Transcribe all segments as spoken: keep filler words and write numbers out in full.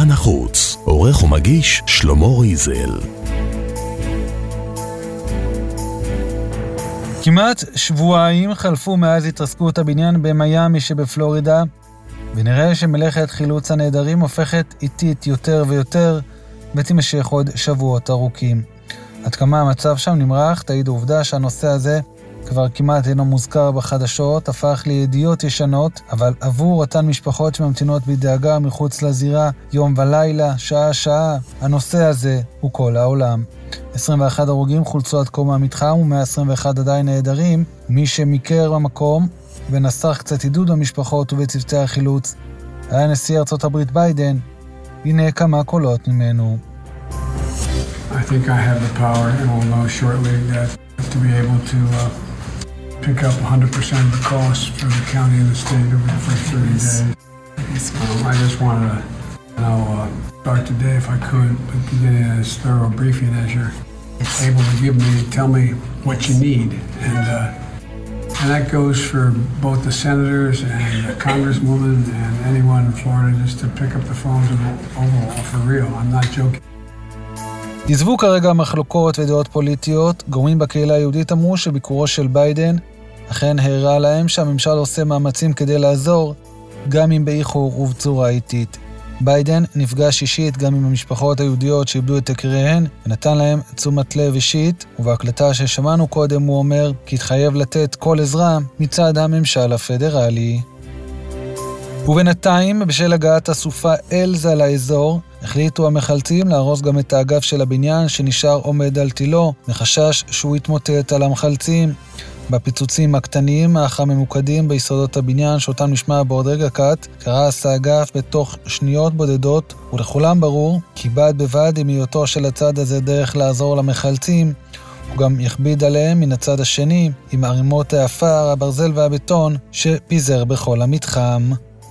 יומן החוץ, עורך ומגיש שלמה ריזל. כמעט שבועיים חלפו מאז התרסקות הבניין במיימי שבפלורידה, ונראה שמלאכת חילוץ הנעדרים הופכת איטית יותר ויותר, ותימשך עוד שבועות ארוכים. עד כמה המצב שם נמרח, תעיד העובדה שהנושא הזה כבר כמעט אינו מוזכר בחדשות, הפך לידיעות ישנות, אבל עבור אותן משפחות שממתינות בדאגה מחוץ לזירה, יום ולילה, שעה-שעה, הנושא הזה הוא כל העולם. עשרים ואחד הרוגים חולצו עד כה מהמתחם, ו-מאה עשרים ואחד עדיין נעדרים. מי שמכיר במקום ונסח קצת עידוד במשפחות ובצוותי החילוץ היה נשיא ארצות הברית ביידן. הנה כמה קולות ממנו. I think I have the power, and we'll know shortly, that to be able to uh, pick up one hundred percent of the costs for the county and the state over the first thirty days. Um, I just wanted to you know, uh, start today, if I could, but beginning as thorough briefing as you're able to give me, tell me what you need. And, uh, and that goes for both the senators and the congresswoman and anyone in Florida, just to pick up the phones and overall, for real. I'm not joking. עזבו כרגע מחלוקות ודעות פוליטיות, גורמים בקהילה היהודית אמרו שביקורו של ביידן אכן הראה להם שהממשל עושה מאמצים כדי לעזור, גם אם באיחור ובצורה איטית. ביידן נפגש אישית גם עם המשפחות היהודיות שאיבדו את יקיריהן, ונתן להם תשומת לב אישית, ובהקלטה ששמענו קודם הוא אומר כי התחייב לתת כל עזרה מצד הממשל הפדרלי. ובינתיים, בשל הגעת הסופה אלזה לאזור, החליטו המחלצים להרוס גם את האגף של הבניין שנשאר עומד על תילו, מחשש שהוא יתמוטט על המחלצים. בפיצוצים הקטנים, אך הממוקדים ביסודות הבניין, שאותם נשמע בעוד רגע קט, קרס האגף בתוך שניות בודדות, ולכולם ברור כי בד בבד עם היותו של הצד הזה דרך לעזור למחלצים, הוא גם יכביד עליהם מן הצד השני, עם ערימות האפר, הברזל והבטון שפיזר בכל המתחם.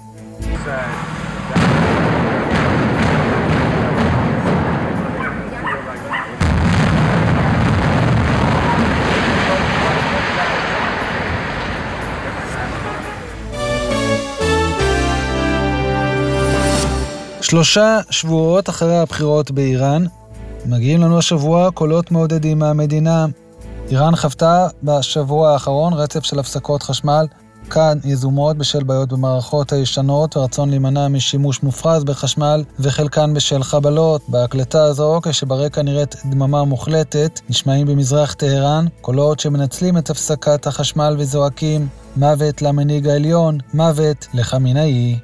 שלושה שבועות אחרי הבחירות באיראן, מגיעים לנו השבוע קולות מעודדים מהמדינה. איראן חוותה בשבוע האחרון רצף של הפסקות חשמל, כאן יזומות בשל בעיות במערכות הישנות ורצון להימנע משימוש מופרז בחשמל, וחלקן בשל חבלות. בהקלטה הזו, כשברקע נראית דממה מוחלטת, נשמעים במזרח טהרן קולות שמנצלים את הפסקת החשמל וזועקים מוות למנהיג העליון, מוות לחמינאי.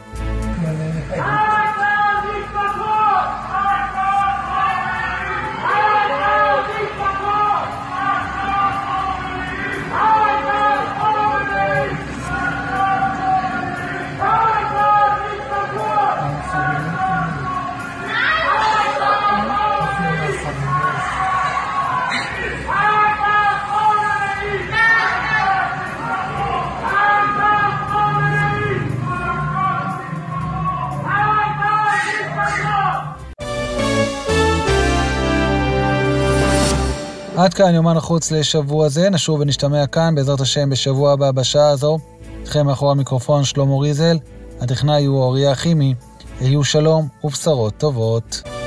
עד כאן יומן החוץ לשבוע זה, נשוב ונשתמע כאן בעזרת השם בשבוע הבא בשעה הזו. אתכם מאחורי המיקרופון שלמה ריזל, הטכנאי הוא אוריה כימי. יהיו שלום ובשורות טובות.